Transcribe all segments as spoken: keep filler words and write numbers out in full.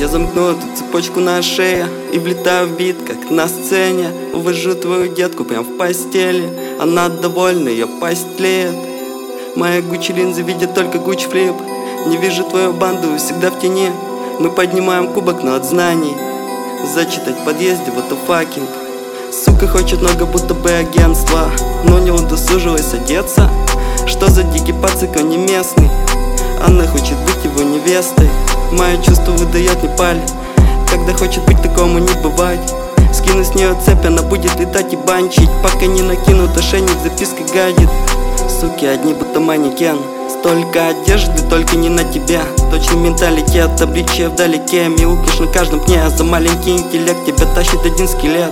Я замкну эту цепочку на шее и влетаю в бит, как на сцене. Увожу твою детку прям в постели. Она довольна, ее пасть тлеет. Мои Гуччи линзы видят только Гуччи флип. Не вижу твою банду, всегда в тени. Мы поднимаем кубок, но от знаний. Зачитать в подъезде, вот и факинг. Сука хочет много, будто бы агентство, но не удосужилась одеться. Что за дикий пацик, он не местный. Она хочет быть его невестой. Мое чувство выдает не паль. Когда хочет быть, такому не бывать. Скину с нее цепь, она будет летать и банчить, пока не накинут ошейник, запиской гадит. Суки одни, будто манекен. Столько одежды, только не на тебя. Точный менталитет, обличие вдалеке. Мяукишь на каждом пне, за маленький интеллект тебя тащит один скелет.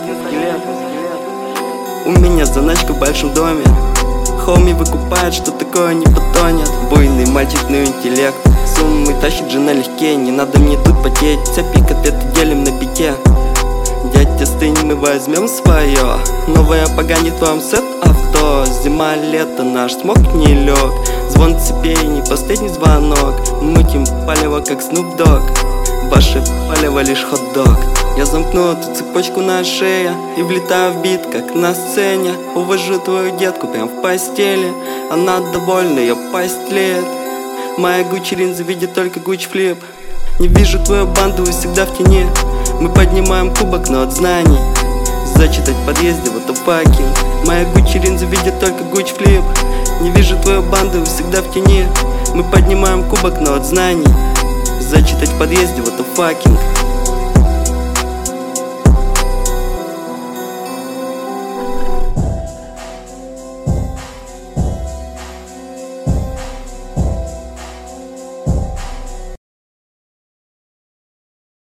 У меня заначка в большом доме. Хоми выкупает, что такое не потонет. Буйный мальчик, но интеллект. Суммы тащит же налегке, не надо мне тут потеть. Цепи котлеты делим на пике. Дядя, стынь, мы возьмем свое. Новое поганит вам сет авто. Зима, лето, наш смог не лег. Звон цепей, не последний звонок. Мутим палево, как Snoop Dogg. Ваше палево лишь хот-дог. Я замкну эту цепочку на шее и влетаю в бит, как на сцене. Увожу твою детку прям в постели. Она довольна, ее пасть тлеет. Мои Гуччи линзы видят только Гуччи флип. Не вижу твою банду, вы всегда в тени. Мы поднимаем кубок, но от знаний. Зачитать в подъезде, вот и факинг. Мои Гуччи линзы видят только Гуччи флип. Не вижу твою банду, вы всегда в тени. Мы поднимаем кубок, но от знаний. Зачитать в подъезде, вот и факинг.